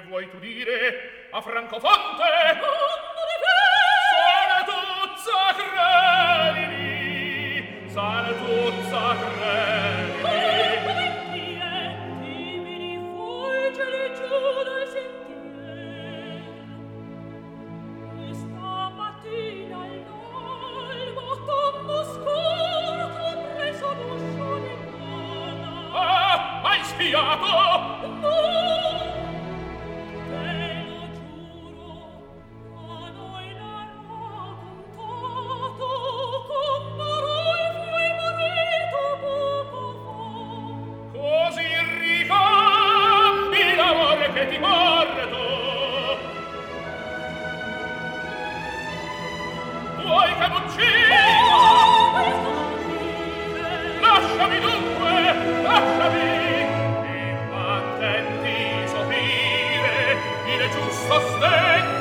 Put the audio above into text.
vuoi tu dire a Francofonte? Non è vero! Sanetuzza credimi, Sanetuzza credimi. Come dire, dimmi di fulgere giù dal sentier. Questa mattina all'alba, tanto scuro, preso l'uscio di lana. Ah, hai spiato? No, te lo giuro, a noi l'ha raccontato, con Marolfo e marito poco fa. Così ricambi l'amore che ti porto. Vuoi che m'uccida? Questo non dire. Lasciami dunque, lasciami. Mantenti sopire il giusto stento